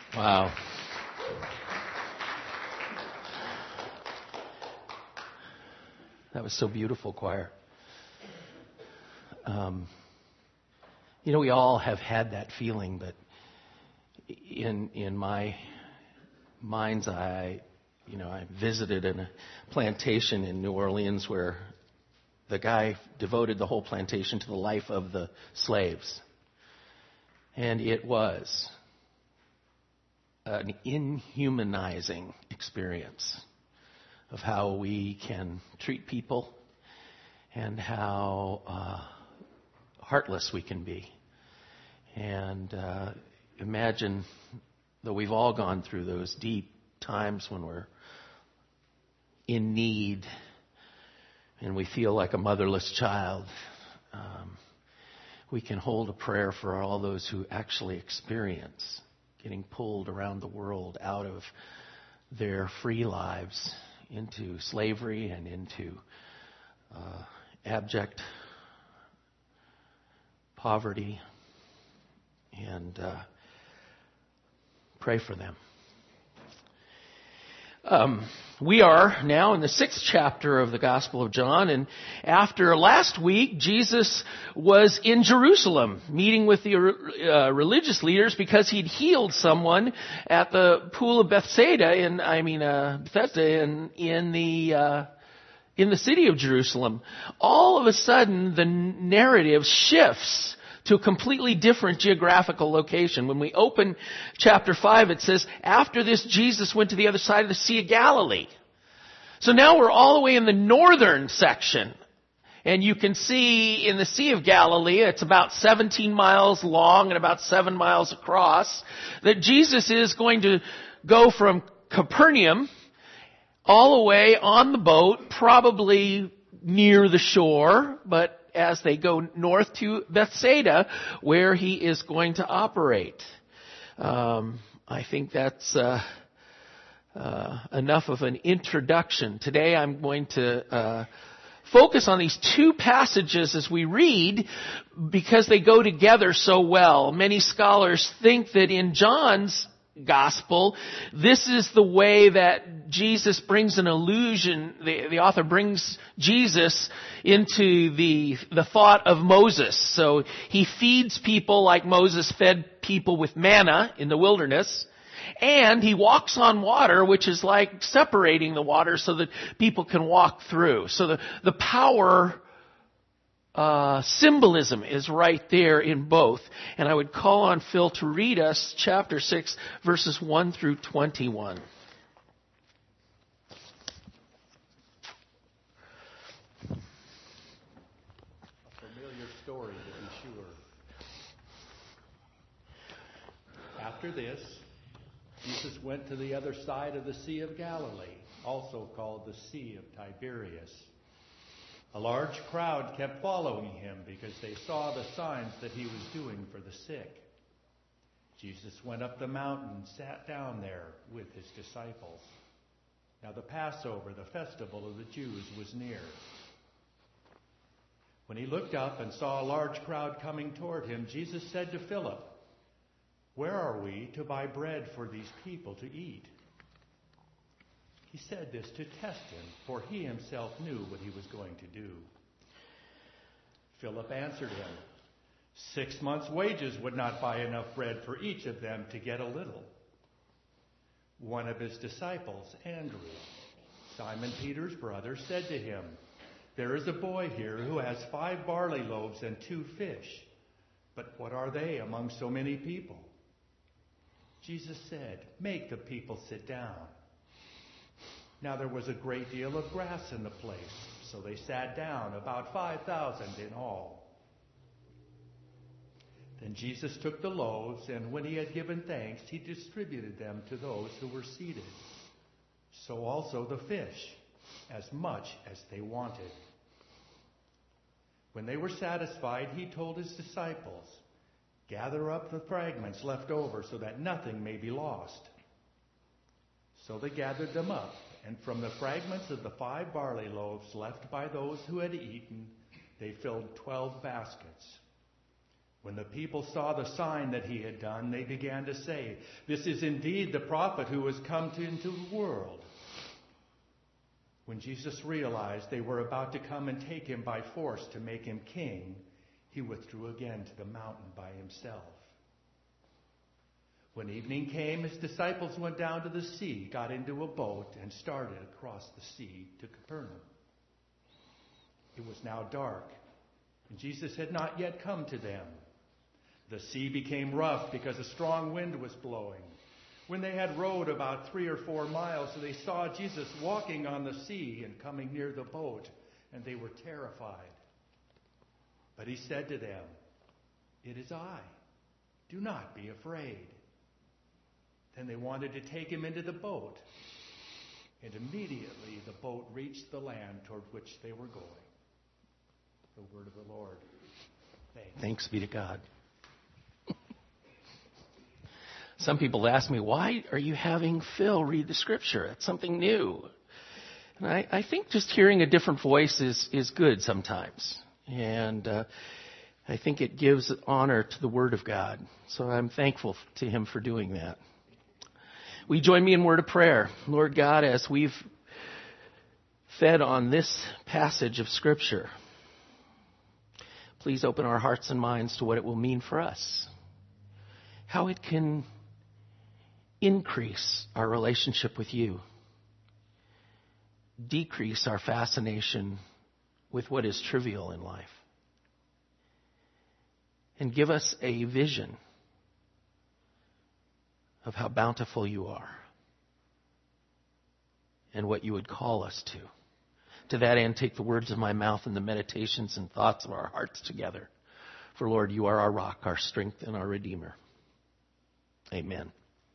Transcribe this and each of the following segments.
Wow. That was so beautiful, choir. We all have had that feeling, but in my mind's eye, I visited a plantation in New Orleans where the guy devoted the whole plantation to the life of the slaves. And it was an inhumanizing experience of how we can treat people and how heartless we can be. And imagine that we've all gone through those deep times when we're in need and we feel like a motherless child. We can hold a prayer for all those who actually experience getting pulled around the world out of their free lives into slavery and into abject poverty, and pray for them. We are now in the 6th chapter of the Gospel of John, and after last week, Jesus was in Jerusalem meeting with the religious leaders because he'd healed someone at the pool of Bethesda in the city of Jerusalem. All of a sudden, the narrative shifts to a completely different geographical location. When we open chapter 5, it says, after this, Jesus went to the other side of the Sea of Galilee. So now we're all the way in the northern section. And you can see in the Sea of Galilee, it's about 17 miles long and about 7 miles across, that Jesus is going to go from Capernaum all the way on the boat, probably near the shore, but as they go north to Bethsaida, where he is going to operate. I think that's enough of an introduction. Today I'm going to focus on these two passages as we read because they go together so well. Many scholars think that in John's Gospel, this is the way that Jesus brings an allusion, the author brings Jesus into the thought of Moses. So he feeds people like Moses fed people with manna in the wilderness, and he walks on water, which is like separating the water so that people can walk through. So the power symbolism is right there in both. And I would call on Phil to read us chapter 6, verses 1 through 21. A familiar story, to be sure. After this, Jesus went to the other side of the Sea of Galilee, also called the Sea of Tiberias. A large crowd kept following him because they saw the signs that he was doing for the sick. Jesus went up the mountain and sat down there with his disciples. Now the Passover, the festival of the Jews, was near. When he looked up and saw a large crowd coming toward him, Jesus said to Philip, "Where are we to buy bread for these people to eat?" He said this to test him, for he himself knew what he was going to do. Philip answered him, 6 months' wages would not buy enough bread for each of them to get a little. One of his disciples, Andrew, Simon Peter's brother, said to him, "There is a boy here who has 5 barley loaves and 2 fish. But what are they among so many people?" Jesus said, "Make the people sit down." Now there was a great deal of grass in the place, so they sat down, about 5,000 in all. Then Jesus took the loaves, and when he had given thanks, he distributed them to those who were seated. So also the fish, as much as they wanted. When they were satisfied, he told his disciples, "Gather up the fragments left over so that nothing may be lost." So they gathered them up, and from the fragments of the 5 barley loaves left by those who had eaten, they filled 12 baskets. When the people saw the sign that he had done, they began to say, "This is indeed the prophet who has come into the world." When Jesus realized they were about to come and take him by force to make him king, he withdrew again to the mountain by himself. When evening came, his disciples went down to the sea, got into a boat, and started across the sea to Capernaum. It was now dark, and Jesus had not yet come to them. The sea became rough because a strong wind was blowing. When they had rowed about 3 or 4 miles, they saw Jesus walking on the sea and coming near the boat, and they were terrified. But he said to them, "It is I. Do not be afraid." Then they wanted to take him into the boat, and immediately the boat reached the land toward which they were going. The word of the Lord. Thanks be to God. Some people ask me, why are you having Phil read the scripture? It's something new. And I think just hearing a different voice is good sometimes. And I think it gives honor to the Word of God. So I'm thankful to him for doing that. Will you join me in word of prayer? Lord God, as we've fed on this passage of Scripture, please open our hearts and minds to what it will mean for us. How it can increase our relationship with you. Decrease our fascination with what is trivial in life. And give us a vision of how bountiful you are and what you would call us to. To that end, take the words of my mouth and the meditations and thoughts of our hearts together. For Lord, you are our rock, our strength, and our Redeemer. Amen.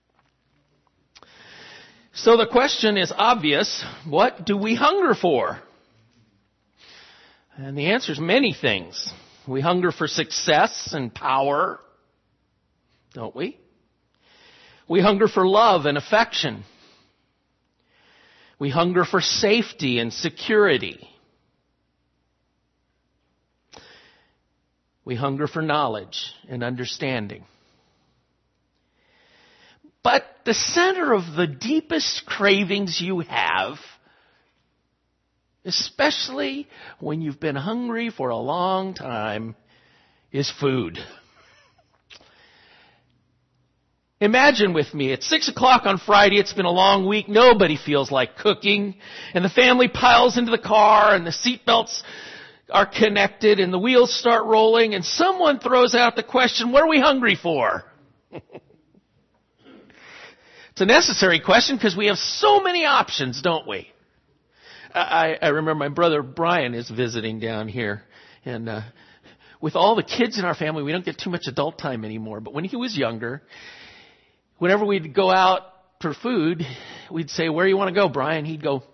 So the question is obvious. What do we hunger for? And the answer is many things. We hunger for success and power, don't we? We hunger for love and affection. We hunger for safety and security. We hunger for knowledge and understanding. But the center of the deepest cravings you have, especially when you've been hungry for a long time, is food. Imagine with me, it's 6 o'clock on Friday, it's been a long week, nobody feels like cooking, and the family piles into the car, and the seatbelts are connected, and the wheels start rolling, and someone throws out the question, what are we hungry for? It's a necessary question because we have so many options, don't we? I remember my brother Brian is visiting down here, and with all the kids in our family, we don't get too much adult time anymore, but when he was younger, whenever we'd go out for food, we'd say, where do you want to go, Brian? He'd go.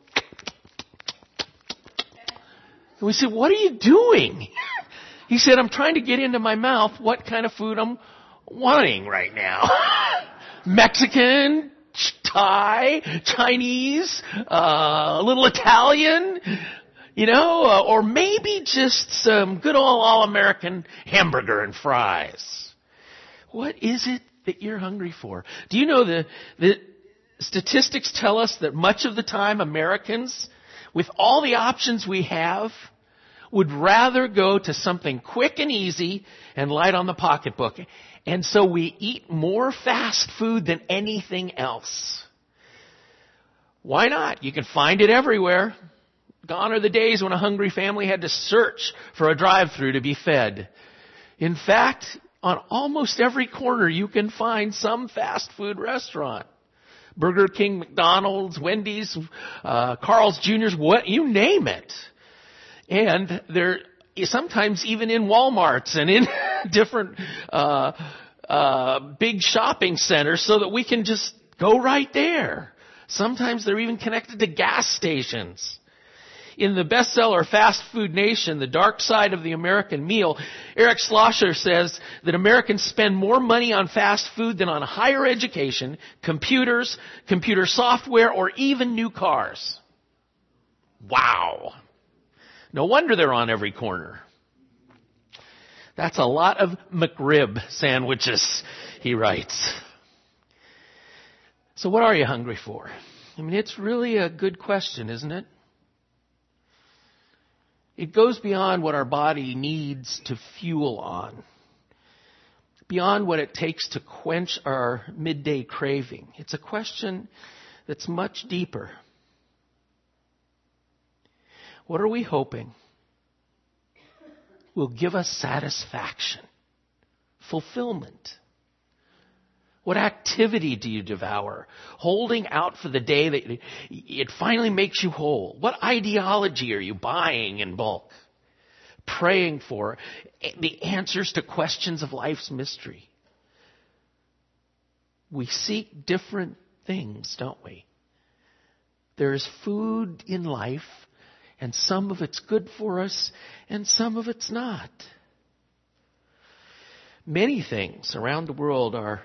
And we said, what are you doing? He said, I'm trying to get into my mouth what kind of food I'm wanting right now. Mexican, Thai, Chinese, a little Italian, or maybe just some good old all-American hamburger and fries. What is it that you're hungry for? Do you know the statistics tell us that much of the time Americans, with all the options we have, would rather go to something quick and easy and light on the pocketbook. And so we eat more fast food than anything else. Why not? You can find it everywhere. Gone are the days when a hungry family had to search for a drive-thru to be fed. In fact, on almost every corner you can find some fast food restaurant. Burger King, McDonald's, Wendy's, Carl's Jr.'s, you name it. And they're sometimes even in Walmarts and in different big shopping centers so that we can just go right there. Sometimes they're even connected to gas stations. In the bestseller Fast Food Nation, The Dark Side of the American Meal, Eric Schlosser says that Americans spend more money on fast food than on higher education, computers, computer software, or even new cars. Wow. No wonder they're on every corner. That's a lot of McRib sandwiches, he writes. So what are you hungry for? I mean, it's really a good question, isn't it? It goes beyond what our body needs to fuel on, beyond what it takes to quench our midday craving. It's a question that's much deeper. What are we hoping will give us satisfaction, fulfillment? What activity do you devour, holding out for the day that it finally makes you whole? What ideology are you buying in bulk, praying for the answers to questions of life's mystery? We seek different things, don't we? There's food in life, and some of it's good for us, and some of it's not. Many things around the world are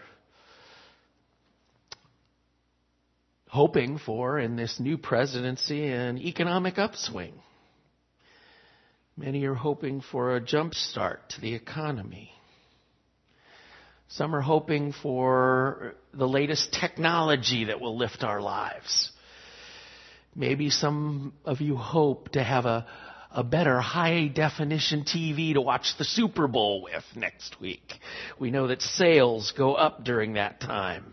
hoping for, in this new presidency, an economic upswing. Many are hoping for a jump start to the economy. Some are hoping for the latest technology that will lift our lives. Maybe some of you hope to have a better high-definition TV to watch the Super Bowl with next week. We know that sales go up during that time.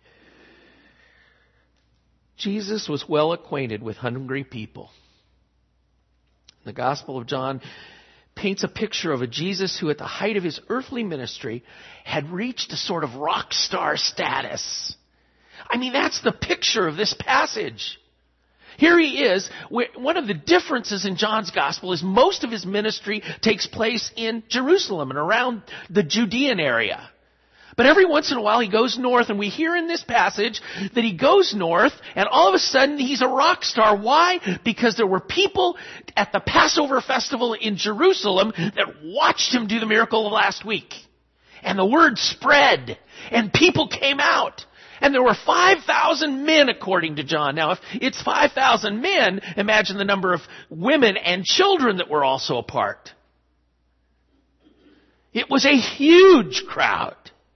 Jesus was well acquainted with hungry people. The Gospel of John paints a picture of a Jesus who, at the height of his earthly ministry, had reached a sort of rock star status. I mean, that's the picture of this passage. Here he is. One of the differences in John's Gospel is most of his ministry takes place in Jerusalem and around the Judean area. But every once in a while he goes north, and we hear in this passage that he goes north, and all of a sudden he's a rock star. Why? Because there were people at the Passover festival in Jerusalem that watched him do the miracle of last week. And the word spread, and people came out. And there were 5,000 men, according to John. Now, if it's 5,000 men, imagine the number of women and children that were also a part. It was a huge crowd.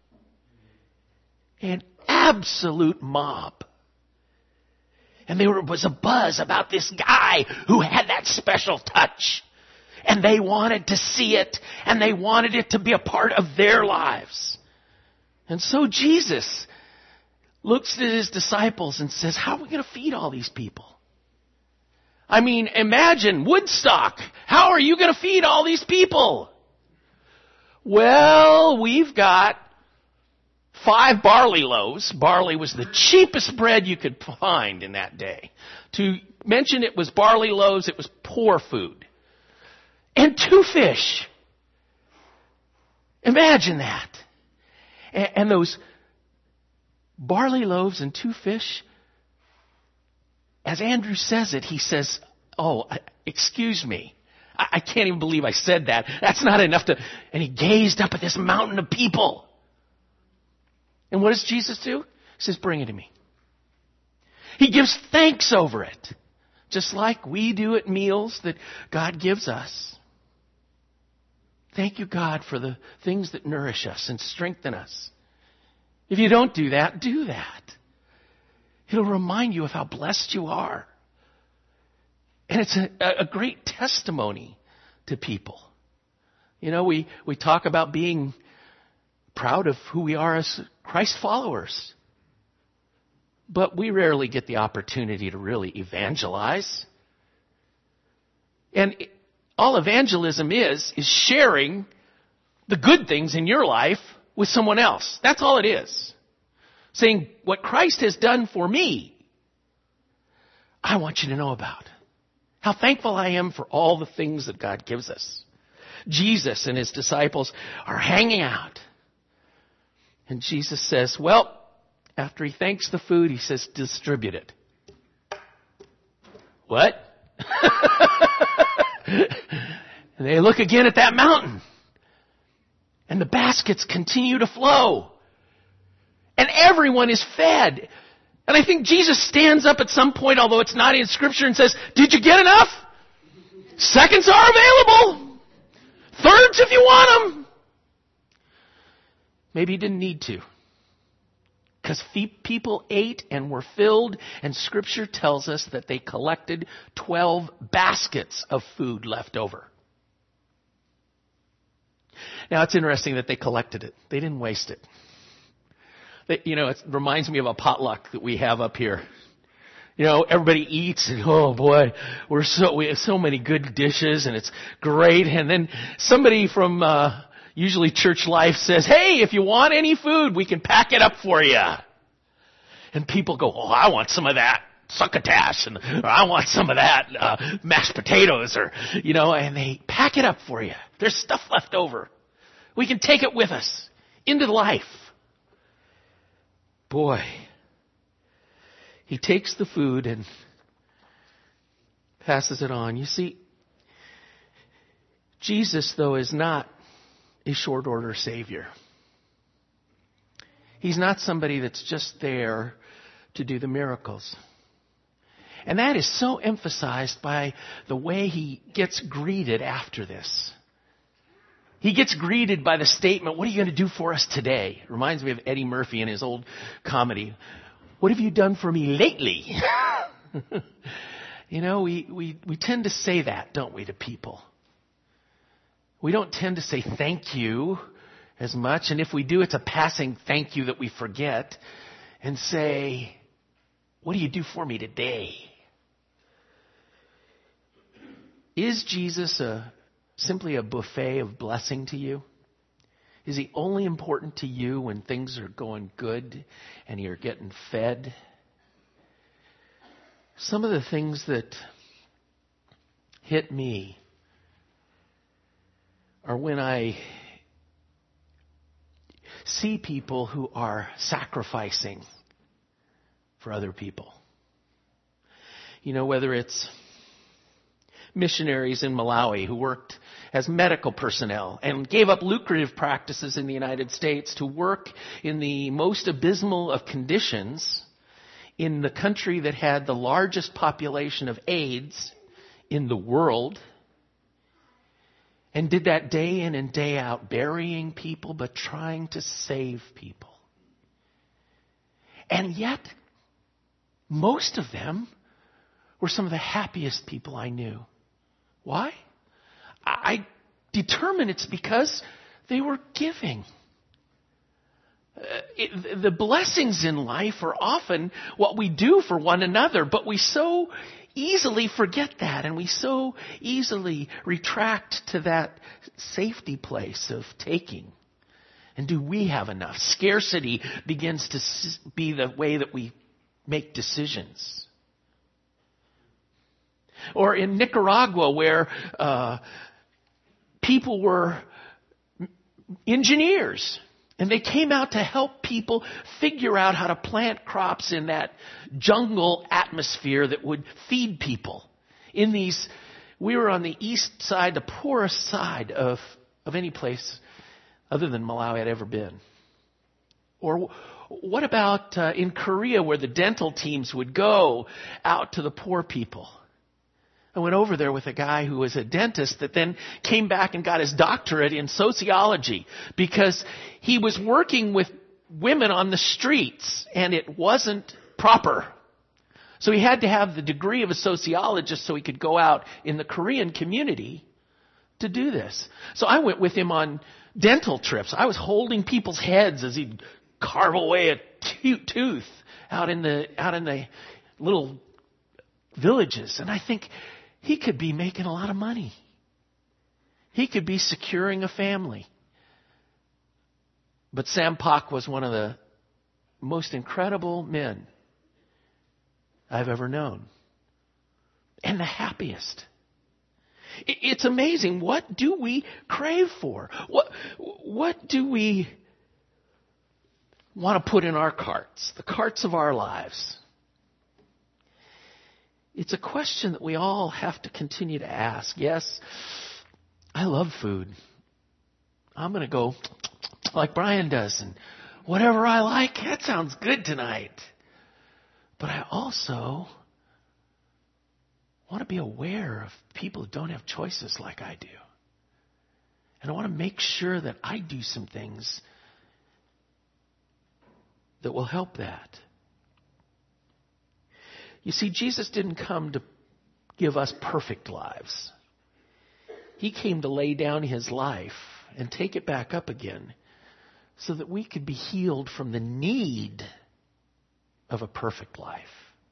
An absolute mob. And there was a buzz about this guy who had that special touch. And they wanted to see it, and they wanted it to be a part of their lives. And so Jesus looks at his disciples and says, how are we going to feed all these people? I mean, imagine Woodstock. How are you going to feed all these people? Well, we've got 5 barley loaves. Barley was the cheapest bread you could find in that day. To mention it was barley loaves, it was poor food. And 2 fish. Imagine that. And those barley loaves and 2 fish, as Andrew says it, he says, oh, excuse me. I can't even believe I said that. That's not enough to... And he gazed up at this mountain of people. And what does Jesus do? He says, bring it to me. He gives thanks over it. Just like we do at meals that God gives us. Thank you, God, for the things that nourish us and strengthen us. If you don't do that, do that. It'll remind you of how blessed you are. And it's a great testimony to people. You know, we talk about being proud of who we are as Christ followers. But we rarely get the opportunity to really evangelize. And all evangelism is sharing the good things in your life with someone else. That's all it is. Saying, what Christ has done for me, I want you to know about. How thankful I am for all the things that God gives us. Jesus and his disciples are hanging out. And Jesus says, well, after he thanks the food, he says, distribute it. What? And they look again at that mountain. And the baskets continue to flow. And everyone is fed. And I think Jesus stands up at some point, although it's not in Scripture, and says, did you get enough? Seconds are available. Thirds if you want them. Maybe he didn't need to. Because people ate and were filled, and Scripture tells us that they collected 12 baskets of food left over. Now, it's interesting that they collected it. They didn't waste it. It reminds me of a potluck that we have up here. Everybody eats, and oh boy, we have so many good dishes, and it's great. And then somebody from usually church life says, "Hey, if you want any food, we can pack it up for you." And people go, "Oh, I want some of that succotash," or "I want some of that mashed potatoes," and they pack it up for you. There's stuff left over. We can take it with us into life. Boy, he takes the food and passes it on. You see, Jesus, though, is not a short order Savior. He's not somebody that's just there to do the miracles. And that is so emphasized by the way he gets greeted after this. He gets greeted by the statement, "What are you going to do for us today?" Reminds me of Eddie Murphy in his old comedy. "What have you done for me lately?" We tend to say that, don't we, to people? We don't tend to say thank you as much. And if we do, it's a passing thank you that we forget and say, "What do you do for me today?" Is Jesus simply a buffet of blessing to you? Is he only important to you when things are going good and you're getting fed? Some of the things that hit me are when I see people who are sacrificing for other people. Whether it's missionaries in Malawi who worked as medical personnel and gave up lucrative practices in the United States to work in the most abysmal of conditions in the country that had the largest population of AIDS in the world, and did that day in and day out, burying people but trying to save people. And yet, most of them were some of the happiest people I knew. Why? I determine it's because they were giving. The blessings in life are often what we do for one another, but we so easily forget that, and we so easily retract to that safety place of taking. And do we have enough? Scarcity begins to be the way that we make decisions. Or in Nicaragua, where people were engineers, and they came out to help people figure out how to plant crops in that jungle atmosphere that would feed people. We were on the east side, the poorest side of any place other than Malawi I'd ever been. Or what about in Korea, where the dental teams would go out to the poor people? I went over there with a guy who was a dentist that then came back and got his doctorate in sociology because he was working with women on the streets and it wasn't proper. So he had to have the degree of a sociologist so he could go out in the Korean community to do this. So I went with him on dental trips. I was holding people's heads as he'd carve away a tooth out in the little villages. And I think, he could be making a lot of money. He could be securing a family. But Sam Pak was one of the most incredible men I've ever known. And the happiest. It's amazing. What do we crave for? What do we want to put in our carts? The carts of our lives. It's a question that we all have to continue to ask. Yes, I love food. I'm going to go like Brian does, and whatever I like, that sounds good tonight. But I also want to be aware of people who don't have choices like I do. And I want to make sure that I do some things that will help that. You see, Jesus didn't come to give us perfect lives. He came to lay down his life and take it back up again so that we could be healed from the need of a perfect life.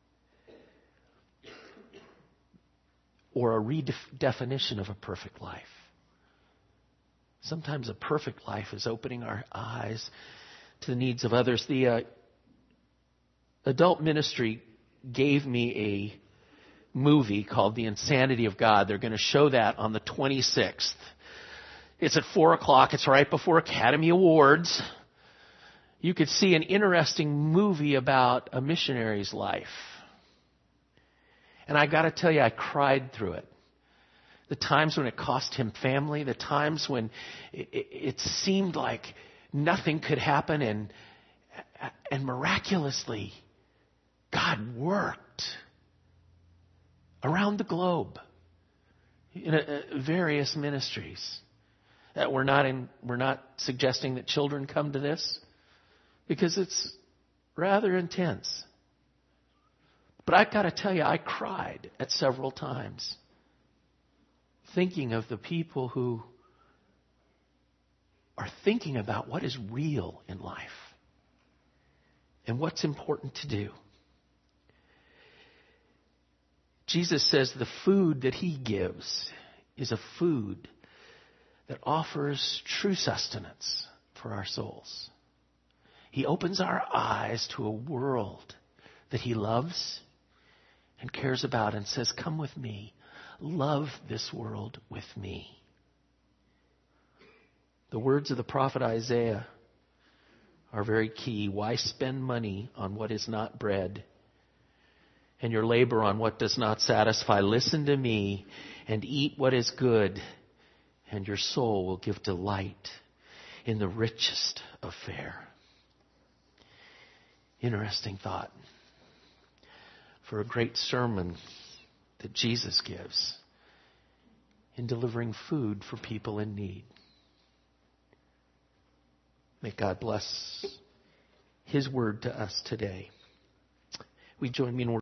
Or a redefinition of a perfect life. Sometimes a perfect life is opening our eyes to the needs of others. The adult ministry gave me a movie called The Insanity of God. They're going to show that on the 26th. It's at 4 o'clock. It's right before Academy Awards. You could see an interesting movie about a missionary's life. And I got to tell you, I cried through it. The times when it cost him family, the times when it seemed like nothing could happen, and miraculously, God worked around the globe in various ministries. We're not suggesting that children come to this, because it's rather intense. But I've got to tell you, I cried at several times, thinking of the people who are thinking about what is real in life and what's important to do. Jesus says the food that he gives is a food that offers true sustenance for our souls. He opens our eyes to a world that he loves and cares about and says, come with me. Love this world with me. The words of the prophet Isaiah are very key. Why spend money on what is not bread, and your labor on what does not satisfy? Listen to me and eat what is good, and your soul will give delight in the richest of fare. Interesting thought for a great sermon that Jesus gives in delivering food for people in need. May God bless his word to us today. We join me in